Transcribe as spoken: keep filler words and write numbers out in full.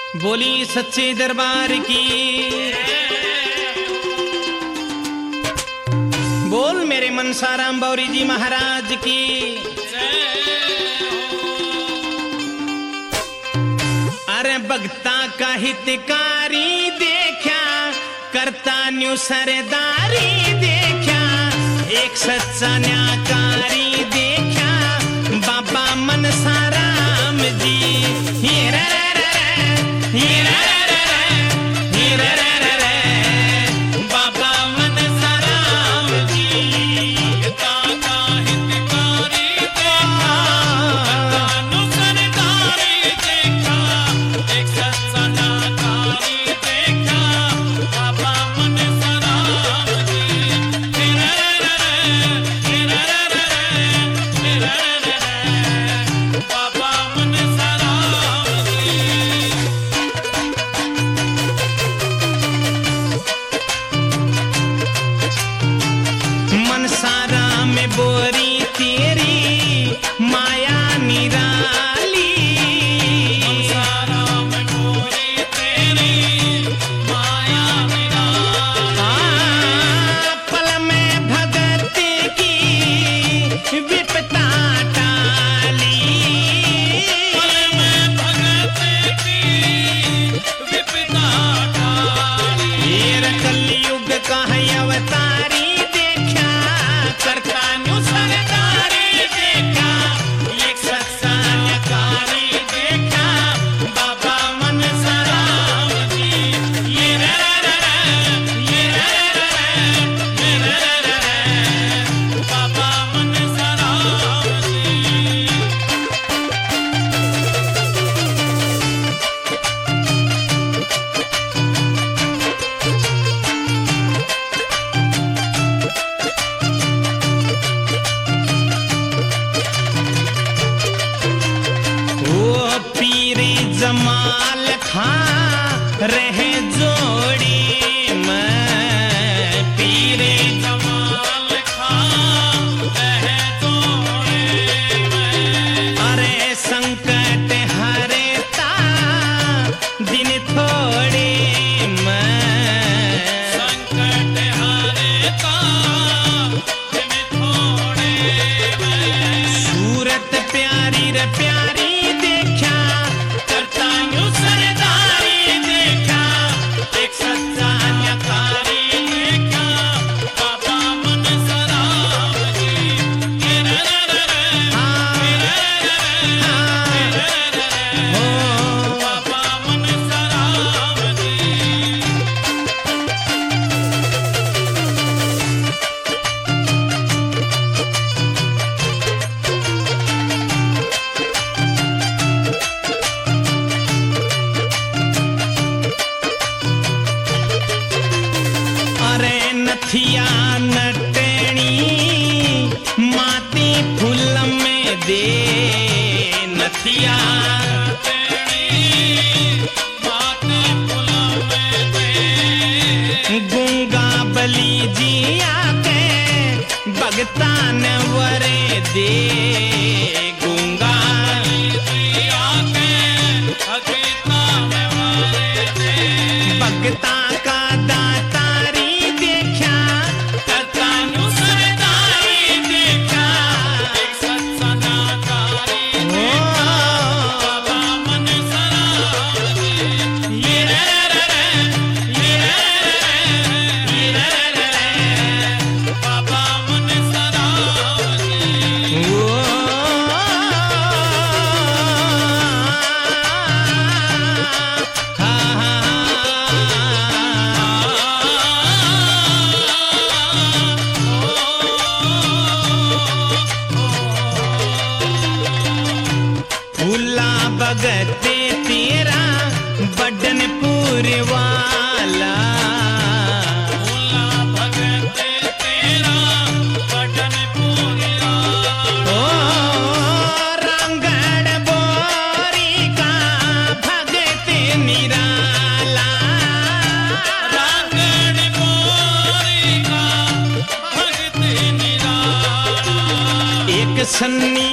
बोली सच्चे दरबार की। बोल मेरे मनसाराम बौरी जी महाराज की। अरे भगता का हितकारी देखा, करता न्यू सरदारी देखा, एक सच्चा न्याकारी देखा, बाबा मनसाराम जी। हीरा हीरा बोरी तेरी माया निराली, मनसारा में बोरी तेरी माया निराली, पल में भगत की विपता टाली, पल में भगत की विपता टाली। ये कलयुग का है अवतारी देखा, करता सरदारी देखा, एक सच्चा न्याकारी देखा, बाबा मनसाराम जी। ये रा रा रा ये रा रा ये रा रा बाबा मनसाराम जी। जमाल खां रहे जोड़ी में, पीरे जमाल खां रहे जोड़ी में। अरे संकट हरेता दिन थोड़े में, संकट हरेता दिन थोड़े में। सूरत प्यारी रे प्यारी देखा, सरदारी देखा, एक सच्चा न्याकारी देखा, बाबा मनसाराम जी। ये रा रा रा ये रा रा रा हो बाबा मनसाराम जी। नथिया नटनी माती फूल में दे, नथिया नटनी माती फूल में दे। गूंगा बली जिया के भगता ने वरे दे, गूंगा जिया के भगता ने वरे दे। भगता का दाता भगते तेरा बदन पूरे वाला, भोला भगते तेरा बदन पूरे वाला। ओ रंगड़ बोरी का भगते निराला, रंगड़ बोरी का भगते निराला। एक सन्नी